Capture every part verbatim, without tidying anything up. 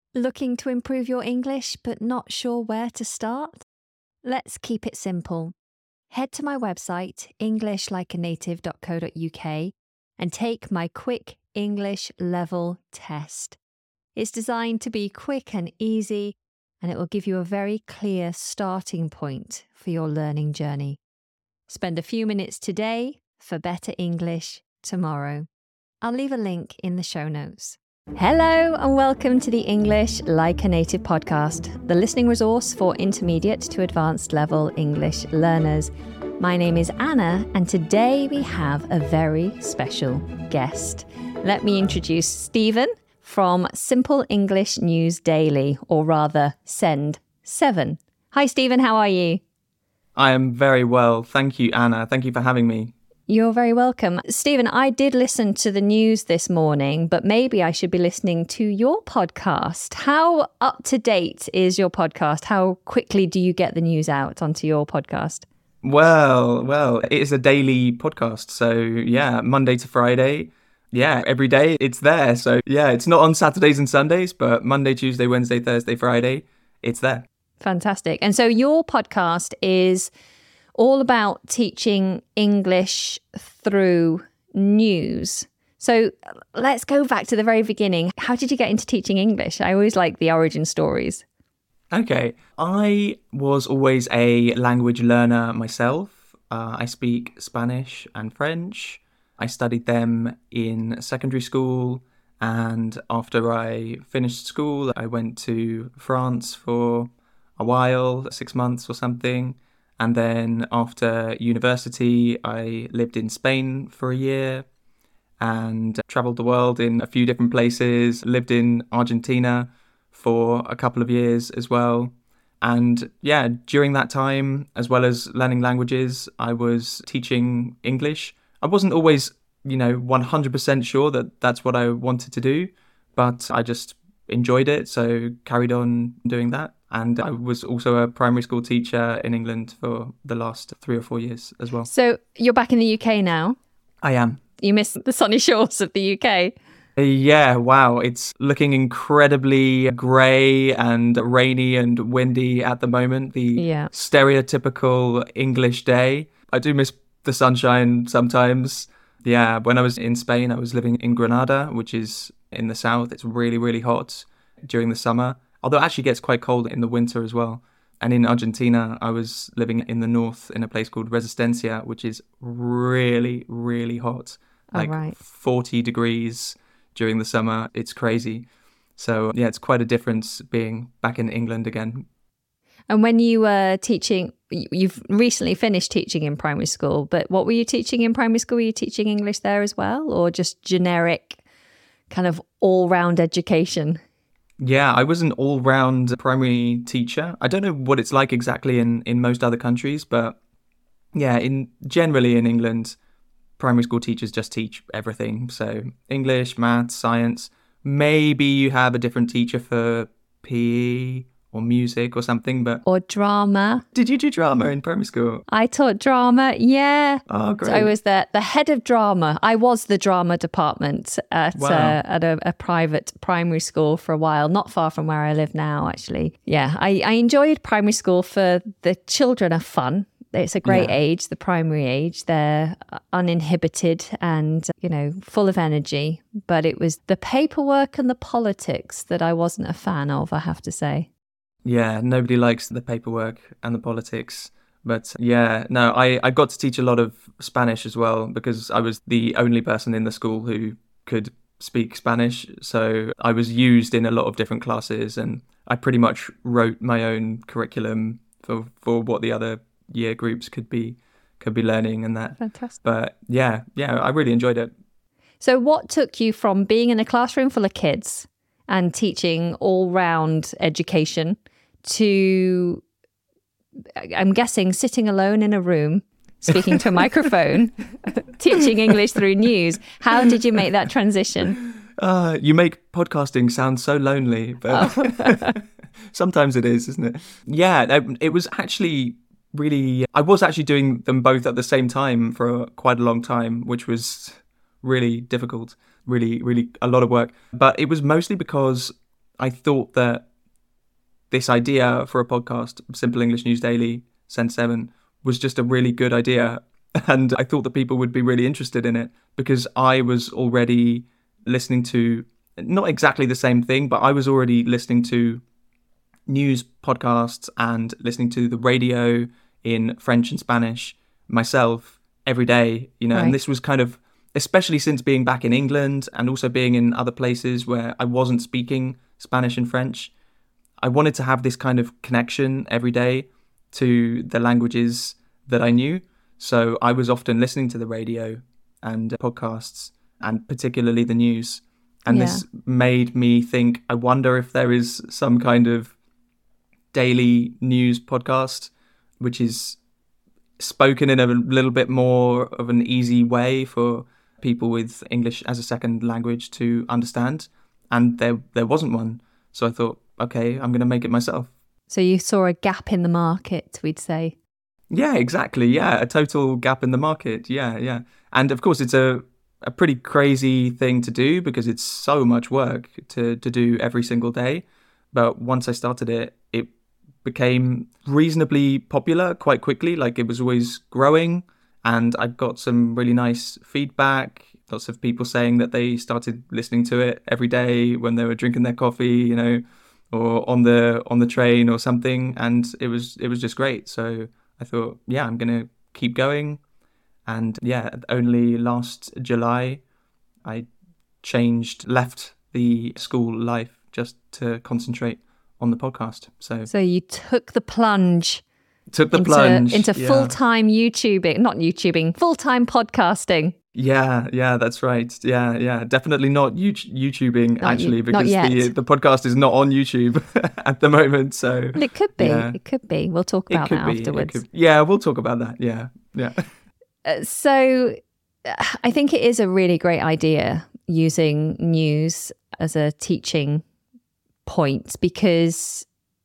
Looking to improve your English but not sure where to start? Let's keep it simple. Head to my website, english like a native dot co dot uk, and take my quick English level test. It's designed to be quick and easy, and it will give you a very clear starting point for your learning journey. Spend a few minutes today for better English tomorrow. I'll leave a link in the show notes. Hello and welcome to the English Like a Native podcast, the listening resource for intermediate to advanced level English learners. My name is Anna, and today we have a very special guest. Let me introduce Stephen from Simple English News Daily, or rather Send seven. Hi Stephen, how are you? I am very well. Thank you, Anna. Thank you for having me. You're very welcome. Stephen, I did listen to the news this morning, but maybe I should be listening to your podcast. How up to date is your podcast? How quickly do you get the news out onto your podcast? Well, well, it is a daily podcast. So yeah, Monday to Friday. Yeah, every day it's there. So yeah, it's not on Saturdays and Sundays, but Monday, Tuesday, Wednesday, Thursday, Friday, it's there. Fantastic. And so your podcast is all about teaching English through news. So let's go back to the very beginning. How did you get into teaching English? I always like the origin stories. Okay, I was always a language learner myself. Uh, I speak Spanish and French. I studied them in secondary school, and after I finished school, I went to France for a while, six months or something. And then after university, I lived in Spain for a year and traveled the world in a few different places, lived in Argentina for a couple of years as well. And yeah, during that time, as well as learning languages, I was teaching English. I wasn't always, you know, one hundred percent sure that that's what I wanted to do, but I just enjoyed it, so carried on doing that. And I was also a primary school teacher in England for the last three or four years as well. So you're back in the U K now? I am. You miss the sunny shores of the U K? Yeah, wow. It's looking incredibly grey and rainy and windy at the moment. The yeah. stereotypical English day. I do miss the sunshine sometimes. Yeah, when I was in Spain, I was living in Granada, which is in the south. It's really, really hot during the summer. Although it actually gets quite cold in the winter as well. And in Argentina, I was living in the north in a place called Resistencia, which is really, really hot. Like oh, right. forty degrees during the summer. It's crazy. So yeah, it's quite a difference being back in England again. And when you were teaching, you've recently finished teaching in primary school, but what were you teaching in primary school? Were you teaching English there as well, or just generic kind of all-round education? Yeah, I was an all-round primary teacher. I don't know what it's like exactly in, in most other countries, but yeah, in generally in England, primary school teachers just teach everything. So English, maths, science. Maybe you have a different teacher for P E or music or something, but... Or drama. Did you do drama in primary school? I taught drama, yeah. Oh, great. So I was the, the head of drama. I was the drama department at, wow. uh, at a, a private primary school for a while, not far from where I live now, actually. Yeah, I, I enjoyed primary school for the children are fun. It's a great yeah. age, the primary age. They're uninhibited and, you know, full of energy. But it was the paperwork and the politics that I wasn't a fan of, I have to say. Yeah, nobody likes the paperwork and the politics. But yeah, no, I, I got to teach a lot of Spanish as well because I was the only person in the school who could speak Spanish. So I was used in a lot of different classes, and I pretty much wrote my own curriculum for, for what the other year groups could be could be learning and that. Fantastic. But yeah, yeah, I really enjoyed it. So what took you from being in a classroom full of kids and teaching all-round education to, I'm guessing, sitting alone in a room, speaking to a microphone, teaching English through news? How did you make that transition? Uh, you make podcasting sound so lonely, but oh. Sometimes it is, isn't it? Yeah, it was actually really, I was actually doing them both at the same time for quite a long time, which was really difficult, really, really a lot of work. But it was mostly because I thought that this idea for a podcast, Simple English News Daily, Send seven, was just a really good idea. And I thought that people would be really interested in it because I was already listening to, not exactly the same thing, but I was already listening to news podcasts and listening to the radio in French and Spanish myself every day, you know, Right. and this was kind of, especially since being back in England and also being in other places where I wasn't speaking Spanish and French, I wanted to have this kind of connection every day to the languages that I knew. So I was often listening to the radio and podcasts, and particularly the news. And Yeah. this made me think, I wonder if there is some kind of daily news podcast which is spoken in a little bit more of an easy way for people with English as a second language to understand. And there there wasn't one. So I thought, okay, I'm going to make it myself. So you saw a gap in the market, we'd say. Yeah, exactly. Yeah, a total gap in the market. Yeah, yeah. And of course, it's a, a pretty crazy thing to do because it's so much work to, to do every single day. But once I started it, it became reasonably popular quite quickly. Like it was always growing, and I got some really nice feedback. Lots of people saying that they started listening to it every day when they were drinking their coffee, you know, or on the on the train or something. And it was it was just great. So I thought, yeah, I'm gonna keep going. And yeah, only last July, I changed, left the school life just to concentrate on the podcast. So, So you took the plunge. took the into, plunge into yeah. full-time YouTubing, not YouTubing, full-time podcasting. Yeah, yeah, that's right. Yeah, yeah, definitely not YouTube- YouTubing Not actually, you- because not the yet. the podcast is not on YouTube at the moment. So Well, it could be. yeah. It could be. We'll talk it about could that be. It afterwards. could, yeah, we'll talk about that. Yeah, yeah. Uh, so uh, I think it is a really great idea using news as a teaching point because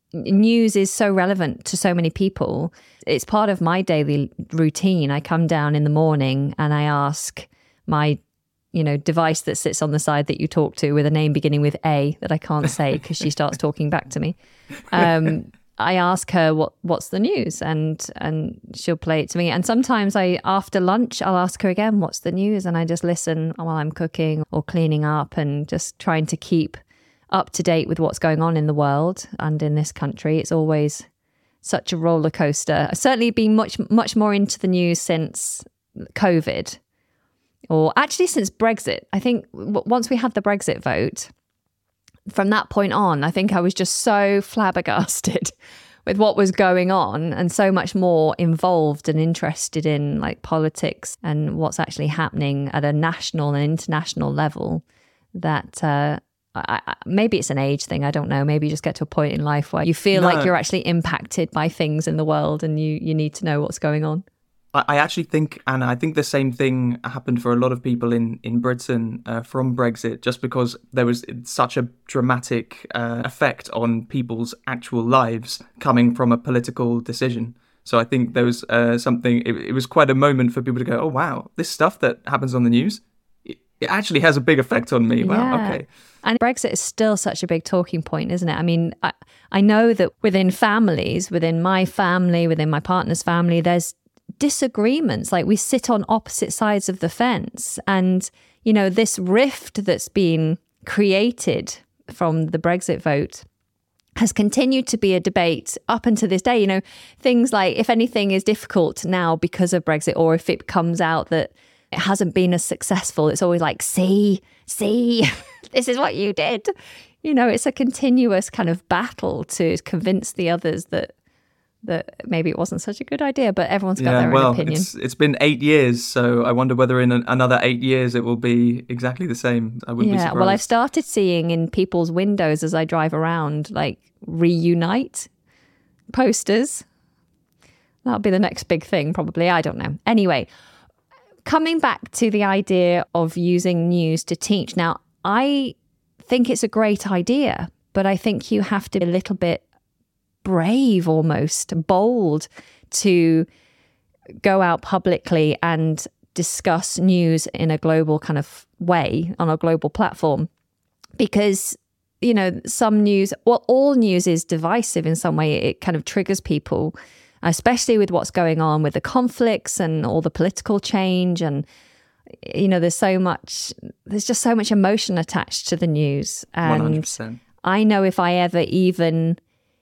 news is so relevant to so many people. It's part of my daily routine. I come down in the morning and I ask my, you know, device that sits on the side that you talk to with a name beginning with A that I can't say because she starts talking back to me. Um, I ask her what what's the news, and and she'll play it to me. And sometimes I, after lunch, I'll ask her again, what's the news? And I just listen while I'm cooking or cleaning up and just trying to keep up to date with what's going on in the world and in this country. It's always such a roller coaster. I've certainly been much, much more into the news since COVID, or actually since Brexit. I think w- once we had the Brexit vote, from that point on, I think I was just so flabbergasted with what was going on and so much more involved and interested in like politics and what's actually happening at a national and international level that uh, I, I, maybe it's an age thing. I don't know. Maybe you just get to a point in life where you feel No. like you're actually impacted by things in the world and you, you need to know what's going on. I actually think, and I think the same thing happened for a lot of people in, in Britain uh, from Brexit, just because there was such a dramatic uh, effect on people's actual lives coming from a political decision. So I think there was uh, something, it, it was quite a moment for people to go, oh, wow, this stuff that happens on the news, it, it actually has a big effect on me. Wow, Yeah. okay. And Brexit is still such a big talking point, isn't it? I mean, I, I know that within families, within my family, within my partner's family, there's disagreements. Like we sit on opposite sides of the fence. And, you know, this rift that's been created from the Brexit vote has continued to be a debate up until this day. You know, things like if anything is difficult now because of Brexit, or if it comes out that it hasn't been as successful, it's always like, see, see, this is what you did. You know, it's a continuous kind of battle to convince the others that that maybe it wasn't such a good idea, but everyone's got Yeah, their well, own opinion. it's it's been eight years, so I wonder whether in an, another eight years it will be exactly the same. I wouldn't be Yeah, surprised. well, I've started seeing in people's windows as I drive around, like reunite posters. That'll be the next big thing, probably. I don't know. Anyway, coming back to the idea of using news to teach. Now, I think it's a great idea, but I think you have to be a little bit brave, almost bold, to go out publicly and discuss news in a global kind of way on a global platform, because you know, some news, well, all news is divisive in some way. It kind of triggers people, especially with what's going on with the conflicts and all the political change. And, you know, there's so much, there's just so much emotion attached to the news. And one hundred percent. I know if I ever even,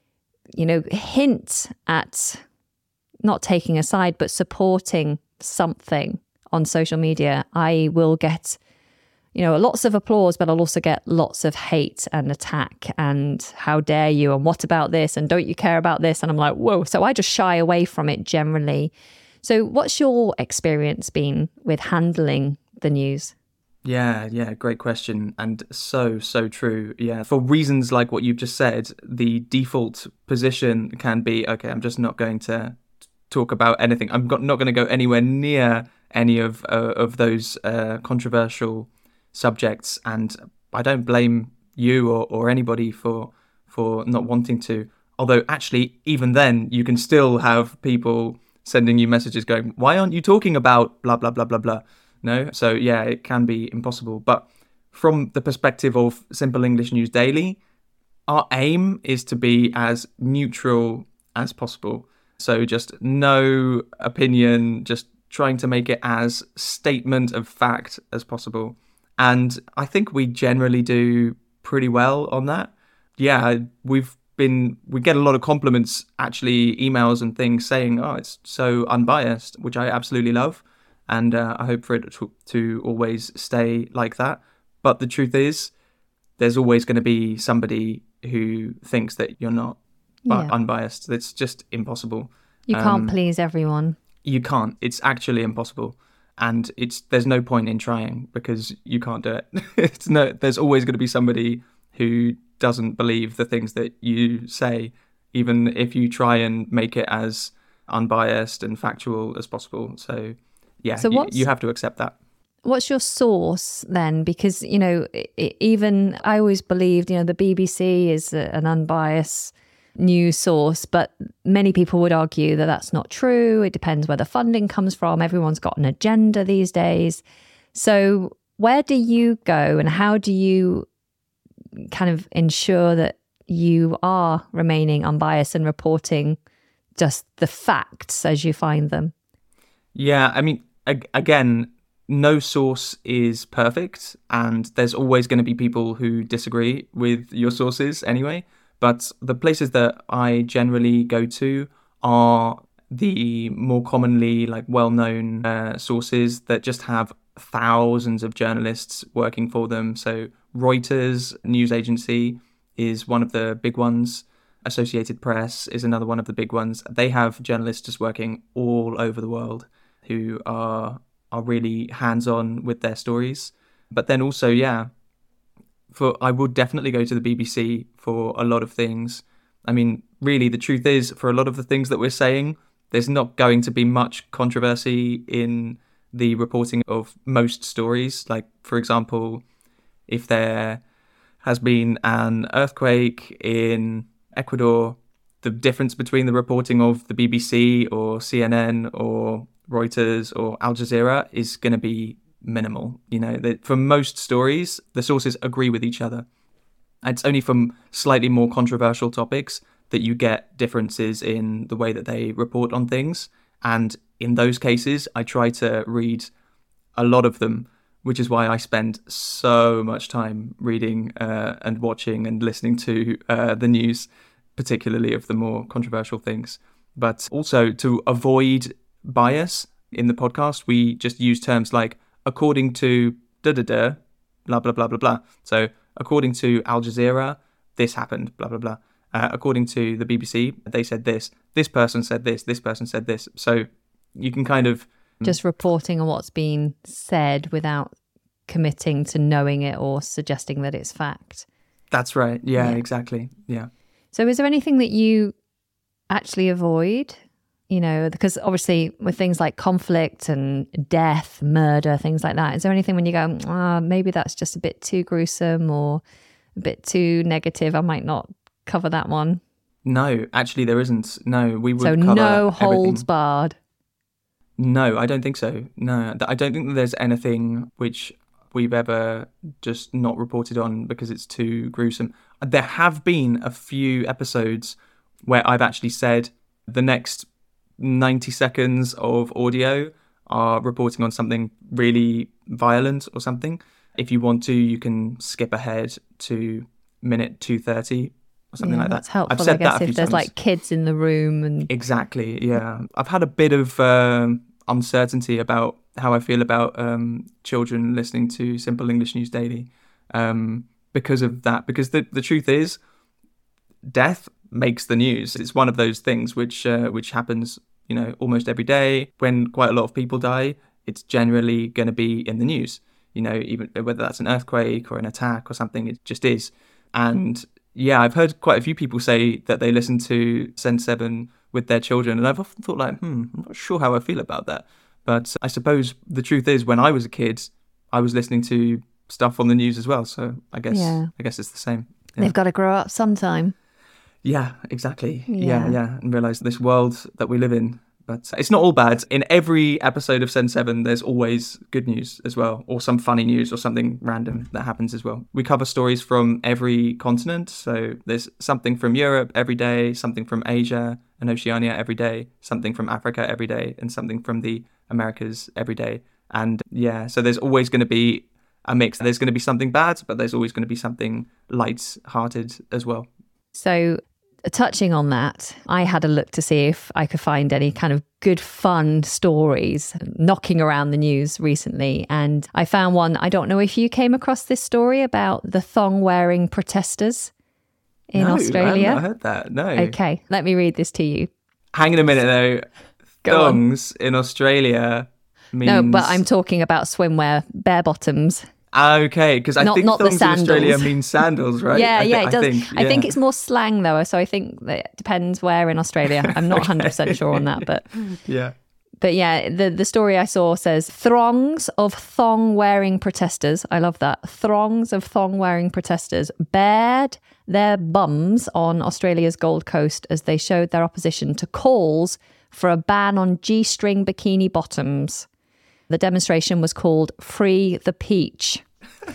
you know, hint at not taking a side, but supporting something on social media, I will get, you know, lots of applause, but I'll also get lots of hate and attack and how dare you and what about this and don't you care about this? And I'm like, whoa. So I just shy away from it generally. So what's your experience been with handling the news? Yeah, yeah, great question. And so, so true. Yeah, for reasons like what you've just said, the default position can be, okay, I'm just not going to talk about anything. I'm not going to go anywhere near any of uh, of those uh, controversial subjects. And I don't blame you or, or anybody for for not wanting to. Although actually, even then, you can still have people sending you messages going, why aren't you talking about blah, blah, blah, blah, blah? No? So yeah, it can be impossible. But from the perspective of Simple English News Daily, our aim is to be as neutral as possible. So just no opinion, just trying to make it as statement of fact as possible. And I think we generally do pretty well on that. Yeah, we've been, we get a lot of compliments, actually, emails and things saying, oh, it's so unbiased, which I absolutely love. And uh, I hope for it to, to always stay like that. But the truth is, there's always going to be somebody who thinks that you're not yeah. unbiased. It's just impossible. You can't um, please everyone. You can't. It's actually impossible. And it's there's no point in trying because you can't do it. It's no. There's always going to be somebody who doesn't believe the things that you say, even if you try and make it as unbiased and factual as possible. So, yeah, so you, you have to accept that. What's your source then? Because, you know, it, even I always believed, you know, the B B C is a, an unbiased news source, but many people would argue that that's not true. It depends where the funding comes from. Everyone's got an agenda these days. So where do you go and how do you kind of ensure that you are remaining unbiased and reporting just the facts as you find them? Yeah, I mean, ag- again, no source is perfect, and there's always going to be people who disagree with your sources anyway. But the places that I generally go to are the more commonly like well-known uh, sources that just have thousands of journalists working for them. So Reuters news agency is one of the big ones. Associated Press is another one of the big ones. They have journalists just working all over the world who are are really hands-on with their stories. But then also, yeah, for I would definitely go to the B B C for a lot of things. I mean, really, the truth is, for a lot of the things that we're saying, there's not going to be much controversy in the reporting of most stories. Like, for example, if there has been an earthquake in Ecuador, the difference between the reporting of the B B C or C N N or Reuters or Al Jazeera is going to be minimal. You know, that for most stories, the sources agree with each other. It's only from slightly more controversial topics that you get differences in the way that they report on things. And in those cases, I try to read a lot of them, which is why I spend so much time reading uh, and watching and listening to uh, the news, particularly of the more controversial things. But also to avoid bias in the podcast, we just use terms like according to da-da-da, blah, blah, blah, blah, blah. So according to Al Jazeera, this happened, blah, blah, blah. Uh, according to the B B C, they said this. This person said this. This person said this. So you can kind of... Just reporting on what's being said without committing to knowing it or suggesting that it's fact. That's right. Yeah, yeah. Exactly. Yeah. So is there anything that you actually avoid? You know, because obviously with things like conflict and death, murder, things like that, is there anything when you go, ah, oh, maybe that's just a bit too gruesome or a bit too negative, I might not cover that one? No, actually there isn't. No, we would so cover no holds everything. barred? No, I don't think so. No, I don't think that there's anything which we've ever just not reported on because it's too gruesome. There have been a few episodes where I've actually said the next ninety seconds of audio are reporting on something really violent or something. If you want to, you can skip ahead to minute two thirty or something yeah, like that. That's helpful, I've said I guess, that a if few there's times. like kids in the room. and Exactly, yeah. I've had a bit of um, uncertainty about how I feel about um, children listening to Simple English News Daily um, because of that. Because the, the truth is, death makes the news. It's one of those things which uh, which happens, you know, almost every day. When quite a lot of people die, it's generally going to be in the news. You know, even whether that's an earthquake or an attack or something, it just is. And yeah, I've heard quite a few people say that they listen to Sen seven with their children, and I've often thought like, hmm, I'm not sure how I feel about that. But I suppose the truth is, when I was a kid, I was listening to stuff on the news as well. So I guess Yeah. I guess it's the same. Yeah. They've got to grow up sometime. Yeah, exactly. Yeah. Yeah, yeah, and realise this world that we live in. But it's not all bad. In every episode of Sen seven, there's always good news as well, or some funny news or something random that happens as well. We cover stories from every continent. So there's something from Europe every day, something from Asia and Oceania every day, something from Africa every day, and something from the Americas every day. And yeah, so there's always going to be a mix. There's going to be something bad, but there's always going to be something light-hearted as well. So touching on that, I had a look to see if I could find any kind of good fun stories knocking around the news recently. And I found one. I don't know if you came across this story about the thong-wearing protesters in no, Australia. I haven't heard that, no. Okay, let me read this to you. Hang on a minute though. Go on. Thongs in Australia means... No, but I'm talking about swimwear, bare bottoms. Okay, because I Not- think not the thongs in Australia sandals. mean sandals, right? Yeah, I thi- yeah, it I does. think, I think yeah. it's more slang though, so I think that it depends where in Australia. I'm not one hundred percent sure on that, but Yeah. but yeah, the the story I saw says throngs of thong-wearing protesters. I love that. Throngs of thong-wearing protesters bared their bums on Australia's Gold Coast as they showed their opposition to calls for a ban on G-string bikini bottoms. The demonstration was called Free the Peach.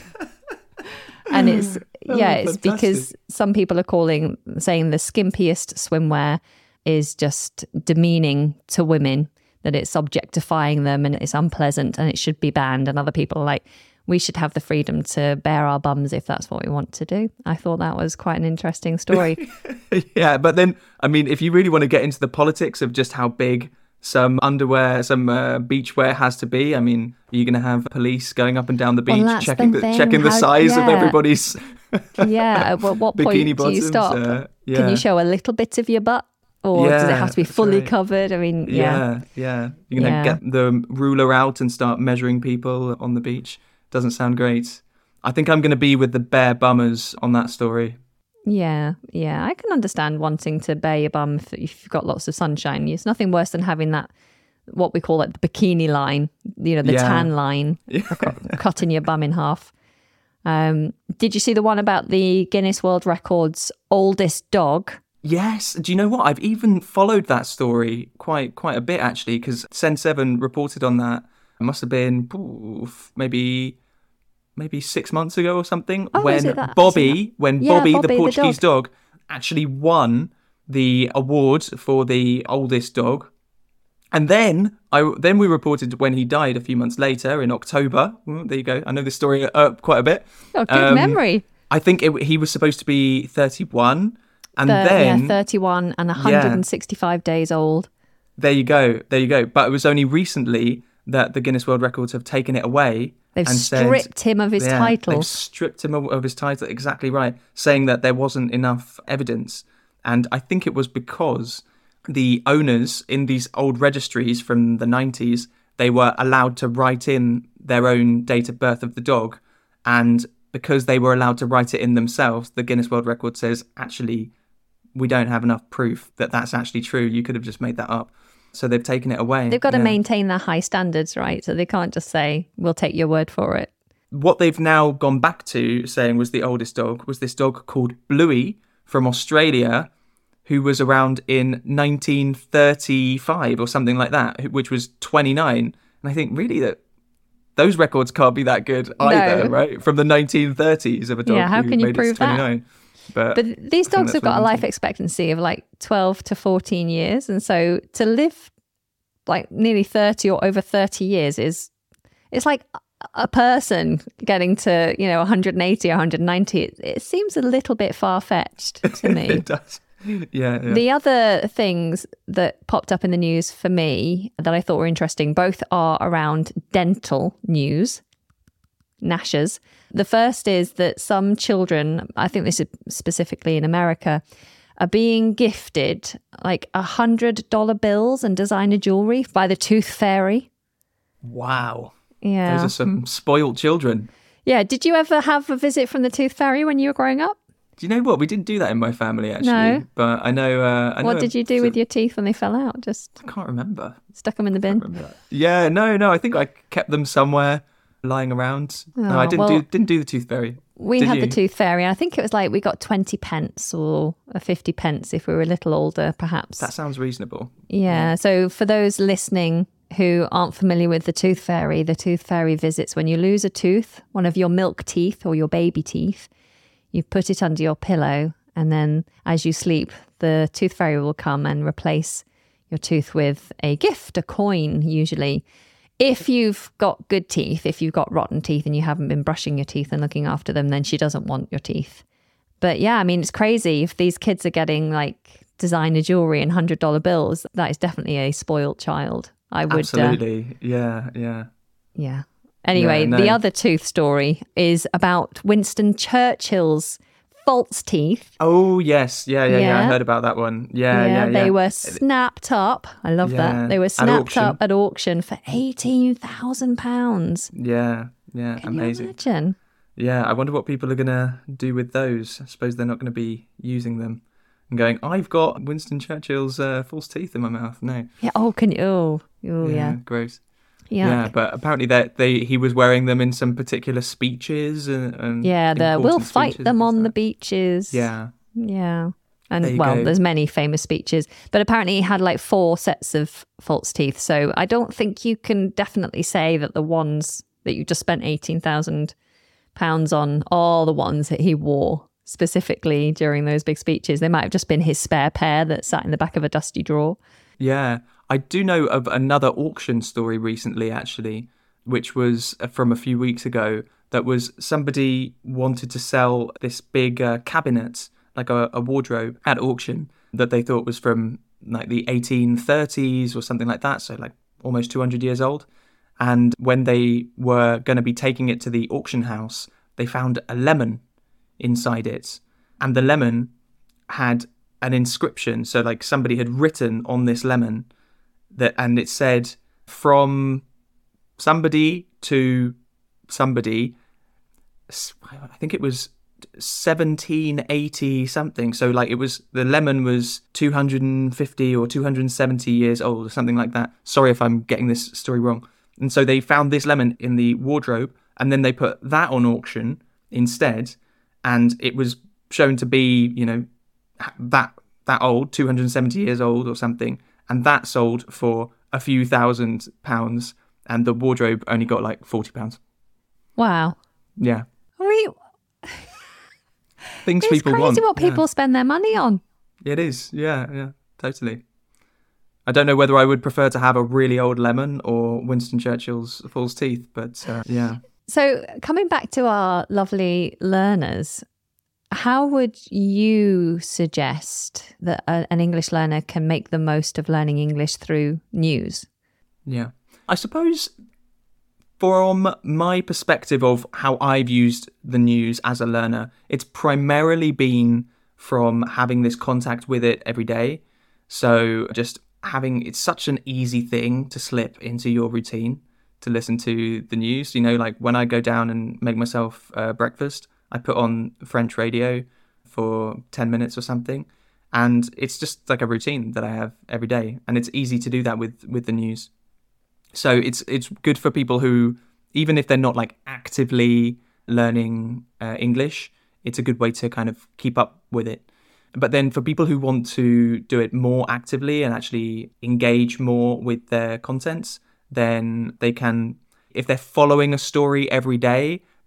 And it's, yeah, Oh, it's fantastic. because some people are calling, saying the skimpiest swimwear is just demeaning to women, that it's objectifying them and it's unpleasant and it should be banned. And other people are like, we should have the freedom to bare our bums if that's what we want to do. I thought that was quite an interesting story. Yeah, but then, I mean, if you really want to get into the politics of just how big some underwear, some uh, beachwear has to be, I mean, are you going to have police going up and down the beach, Well, that's checking the the, thing, checking the how- size of yeah. everybody's Yeah, at what point bikini do bottoms? you stop? Uh, yeah. Can you show a little bit of your butt? Or does it Yeah, have to be that's fully right. covered? I mean, yeah. Yeah, yeah. You're going to Yeah. get the ruler out and start measuring people on the beach. Doesn't sound great. I think I'm going to be with the bare bummers on that story. Yeah, yeah. I can understand wanting to bare your bum if, if you've got lots of sunshine. It's nothing worse than having that, what we call it, the bikini line, you know, the Yeah. tan line, cutting your bum in half. Um, did you see the one about the Guinness World Records oldest dog? Yes. Do you know what? I've even followed that story quite quite a bit, actually, because Sen seven reported on that. It must have been oof, maybe maybe six months ago or something, Oh, when is it that? Bobby, Is it that? when Yeah, Bobby, Bobby the the Portuguese dog. actually won the award for the oldest dog. And then I then we reported when he died a few months later in October. Well, there you go. I know this story uh, quite a bit. Oh, good Um, memory. I think it, he was supposed to be thirty-one, and Thir- then yeah, thirty-one and one hundred sixty-five days old. there you go, there you go. But it was only recently that the Guinness World Records have taken it away. They've and said- stripped him of his yeah, title. They've stripped him of, of his title, exactly right, saying that there wasn't enough evidence. And I think it was because the owners in these old registries from the nineties, they were allowed to write in their own date of birth of the dog. And because they were allowed to write it in themselves, the Guinness World Record says, actually, we don't have enough proof that that's actually true. You could have just made that up. So they've taken it away. They've got to Yeah. maintain their high standards, right? So they can't just say, we'll take your word for it. What they've now gone back to saying was the oldest dog was this dog called Bluey from Australia, who was around in nineteen thirty-five or something like that, which was twenty-nine. And I think really that those records can't be that good either, No. right? From the nineteen thirties of a dog Yeah, how who can you made it to prove that? twenty-nine. But, But these I think dogs that's have got a what life expectancy of like twelve to fourteen years. And so to live like nearly thirty or over thirty years is, it's like a person getting to, you know, one hundred eighty or one hundred ninety. It, it seems a little bit far-fetched to me. It does. Yeah, yeah. The other things that popped up in the news for me that I thought were interesting, both are around dental news, gnashers. The first is that some children, I think this is specifically in America, are being gifted like one hundred dollar bills and designer jewelry by the Tooth Fairy. Wow. Yeah. Those are some spoiled children. Yeah. Did you ever have a visit from the Tooth Fairy when you were growing up? Do you know what? We didn't do that in my family, actually. No. But I know... Uh, I What know did you do with your teeth when they fell out? Just I can't remember. stuck them in the I bin? can't remember that. Yeah, no, no. I think I kept them somewhere lying around. no, Oh, I didn't well, do didn't do the Tooth Fairy. We Did had you? the Tooth Fairy, and I think it was like we got twenty pence or a fifty pence if we were a little older, perhaps. That sounds reasonable. Yeah. So for those listening who aren't familiar with the Tooth Fairy, the Tooth Fairy visits when you lose a tooth, one of your milk teeth or your baby teeth, you put it under your pillow, and then as you sleep, the Tooth Fairy will come and replace your tooth with a gift, a coin usually. If you've got good teeth, if you've got rotten teeth and you haven't been brushing your teeth and looking after them, then she doesn't want your teeth. But yeah, I mean, it's crazy. If these kids are getting like designer jewelry and one hundred dollar bills, that is definitely a spoiled child. I would. Absolutely. Uh, yeah, yeah. yeah. Anyway, Yeah, no. the other tooth story is about Winston Churchill's false teeth. Oh, yes. Yeah, yeah, yeah. I Yeah. heard about that one. Yeah, yeah, yeah. They were snapped up. I love Yeah, that. They were at snapped auction. up at auction for eighteen thousand pounds. Yeah, yeah. Can Amazing. you imagine? Yeah, I wonder what people are going to do with those. I suppose they're not going to be using them and going, I've got Winston Churchill's uh, false teeth in my mouth. No. Yeah. Oh, can you? Oh, oh yeah. Gross. Yeah. Yeah, but apparently that they he was wearing them in some particular speeches and, and Yeah, the important we'll fight speeches them and on the stuff. beaches. Yeah. Yeah. There And you well, go. there's many famous speeches, but apparently he had like four sets of false teeth. So I don't think you can definitely say that the ones that you just spent eighteen thousand pounds on are the ones that he wore specifically during those big speeches. They might have just been his spare pair that sat in the back of a dusty drawer. Yeah. I do know of another auction story recently, actually, which was from a few weeks ago, that was somebody wanted to sell this big uh, cabinet, like a, a wardrobe at auction that they thought was from like the eighteen thirties or something like that. So like almost two hundred years old. And when they were going to be taking it to the auction house, they found a lemon inside it. And the lemon had an inscription. So like somebody had written on this lemon that, and it said from somebody to somebody, I think it was seventeen eighty something. So like it was, the lemon was two hundred fifty or two hundred seventy years old or something like that. Sorry if I'm getting this story wrong. And so they found this lemon in the wardrobe and then they put that on auction instead. And it was shown to be, you know, that that old, two hundred seventy years old or something. And that sold for a few thousand pounds. And the wardrobe only got like forty pounds. Wow. Yeah. I mean, Things it's people crazy want. what people Yeah. spend their money on. It is. Yeah, yeah, totally. I don't know whether I would prefer to have a really old lemon or Winston Churchill's false teeth, but uh, yeah. So coming back to our lovely learners, how would you suggest that a, an English learner can make the most of learning English through news? Yeah. I suppose from my perspective of how I've used the news as a learner, it's primarily been from having this contact with it every day. So just having, it's such an easy thing to slip into your routine to listen to the news. You know, like when I go down and make myself uh, breakfast, I put on French radio for ten minutes or something. And it's just like a routine that I have every day. And it's easy to do that with, with the news. So it's it's good for people who, even if they're not like actively learning uh, English, it's a good way to kind of keep up with it. But then for people who want to do it more actively and actually engage more with their contents, then they can, if they're following a story every day,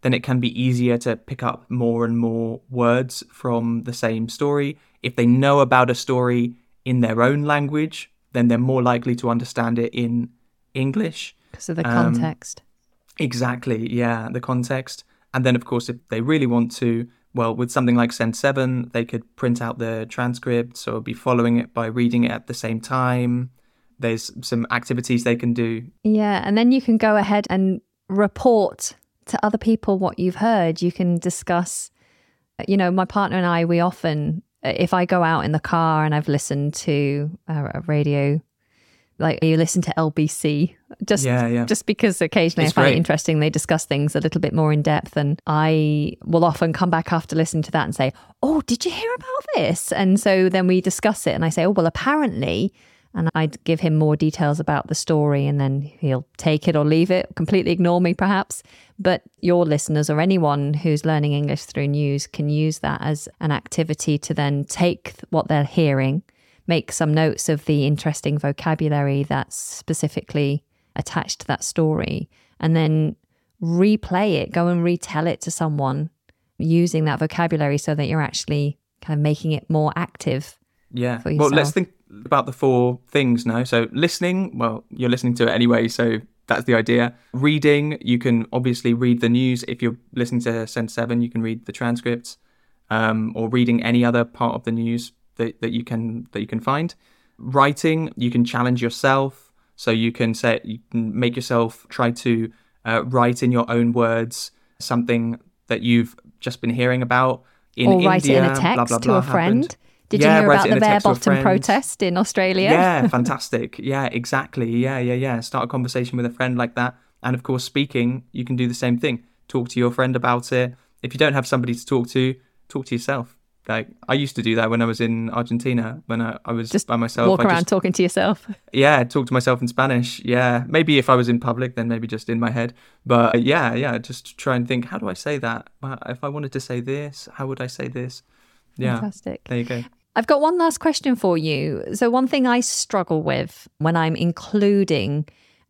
then it can be easier to pick up more and more words from the same story. If they know about a story in their own language, then they're more likely to understand it in English. Because of the Um, context. Exactly, yeah, the context. And then, of course, if they really want to, well, with something like Send seven, they could print out the transcripts or be following it by reading it at the same time. There's some activities they can do. Yeah, and then you can go ahead and report to other people what you've heard. You can discuss, you know, my partner and I, we often, if I go out in the car and I've listened to a, a radio, like you listen to L B C, just Yeah, yeah. just because occasionally It's I find great. it interesting. They discuss things a little bit more in depth, and I will often come back after listening to that and say, "Oh, did you hear about this?" And so then we discuss it, and I say, "Oh, well, apparently." And I'd give him more details about the story, and then he'll take it or leave it, completely ignore me perhaps. But your listeners or anyone who's learning English through news can use that as an activity to then take what they're hearing, make some notes of the interesting vocabulary that's specifically attached to that story, and then replay it, go and retell it to someone using that vocabulary so that you're actually kind of making it more active. Yeah. For Well, let's yourself. think about the four things now. So listening, well, you're listening to it anyway, so that's the idea. Reading, you can obviously read the news. If you're listening to Send seven, you can read the transcripts, um, or reading any other part of the news that, that you can that you can find. Writing, you can challenge yourself. So you can say you can make yourself try to uh, write in your own words something that you've just been hearing about in or India. write it in a text blah, blah, to blah, a friend. happened. Did Yeah, you hear write about it in the a bare text to a bottom friend. protest in Australia? Yeah, fantastic. Yeah, exactly. Yeah, yeah, yeah. Start a conversation with a friend like that. And of course, speaking, you can do the same thing. Talk to your friend about it. If you don't have somebody to talk to, talk to yourself. Like I used to do that when I was in Argentina, when I, I was Just by myself. Walk I around just, talking to yourself. yeah, talk to myself in Spanish. Yeah, maybe if I was in public, then maybe just in my head. But uh, yeah, yeah, just try and think, how do I say that? Well, if I wanted to say this, how would I say this? Yeah, Fantastic. there you go. I've got one last question for you. So one thing I struggle with when I'm including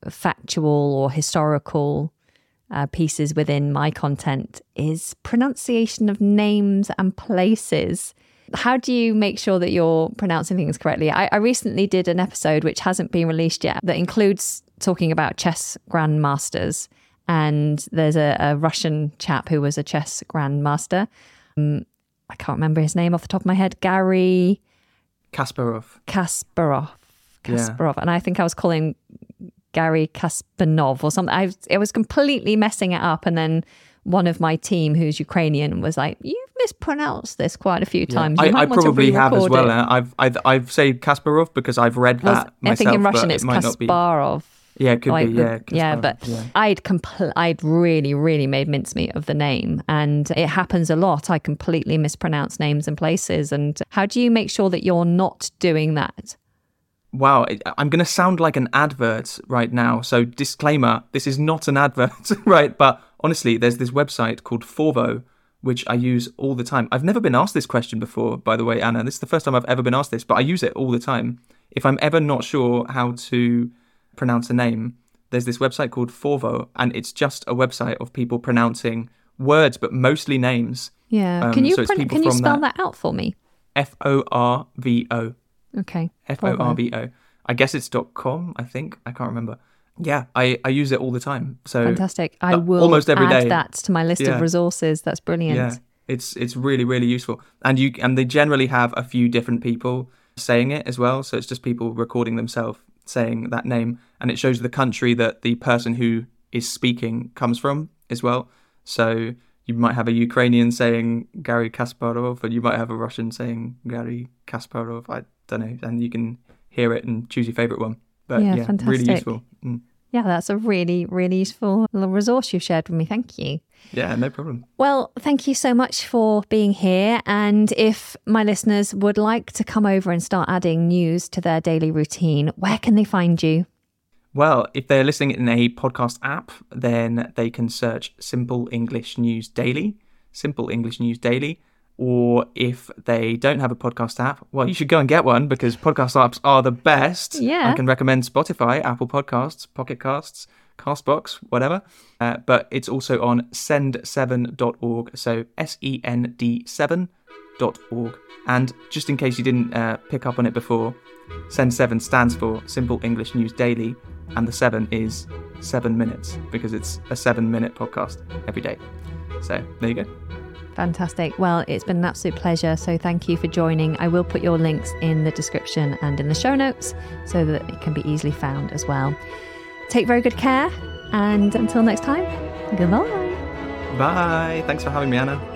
factual or historical uh, pieces within my content is pronunciation of names and places. How do you make sure that you're pronouncing things correctly? I, I recently did an episode which hasn't been released yet that includes talking about chess grandmasters. And there's a, a Russian chap who was a chess grandmaster. Um, I can't remember his name off the top of my head. Gary Kasparov. Kasparov. Yeah. Kasparov. And I think I was calling Gary Kaspanov or something. I, I was completely messing it up. And then one of my team, who's Ukrainian, was like, "You've mispronounced this quite a few times. You I, might I want to probably have as re-record well. it." Uh, I've I've I've said Kasparov because I've read Well, that I myself. think in Russian but it's it might not be. Kasparov. Yeah, it could Like be. the- Yeah, yeah, Kasparov, but yeah. I'd compl- I'd really, really made mincemeat of the name, and it happens a lot. I completely mispronounce names and places. And how do you make sure that you're not doing that? Wow, it- I'm going to sound like an advert right now. So disclaimer: this is not an advert, right? But honestly, there's this website called Forvo, which I use all the time. I've never been asked this question before, by the way, Anna. This is the first time I've ever been asked this, but I use it all the time. If I'm ever not sure how to pronounce a name, there's this website called Forvo, and it's just a website of people pronouncing words, but mostly names. Yeah. Um, can you so it's pron- people can you from spell that- that out for me? F O R V O. Okay. F O R V O. I guess it's .com, I think. I can't remember. Yeah, I, I use it all the time. So Fantastic. I uh, will almost every add day. that to my list Yeah. of resources. That's brilliant. Yeah, it's it's really, really useful. And you and they generally have a few different people saying it as well. So it's just people recording themselves saying that name, and it shows the country that the person who is speaking comes from as well. So you might have a Ukrainian saying Gary Kasparov, and you might have a Russian saying Gary Kasparov. I don't know, and you can hear it and choose your favorite one. But Yeah, yeah, fantastic. really useful. Mm. Yeah, that's a really, really useful little resource you've shared with me. Thank you. Yeah, no problem. Well, thank you so much for being here. And if my listeners would like to come over and start adding news to their daily routine, where can they find you? Well, if they're listening in a podcast app, then they can search Simple English News Daily, Simple English News Daily. Or if they don't have a podcast app, well, you should go and get one because podcast apps are the best. Yeah. I can recommend Spotify, Apple Podcasts, Pocket Casts, Castbox, whatever. Uh, but it's also on send seven dot org, so S E N D seven dot org. And just in case you didn't uh, pick up on it before, Send seven stands for Simple English News Daily, and the seven is seven minutes, because it's a seven-minute podcast every day. So there you go. Fantastic. Well, it's been an absolute pleasure. So thank you for joining. I will put your links in the description and in the show notes so that it can be easily found as well. Take very good care. And until next time, goodbye. Bye. Thanks for having me, Anna.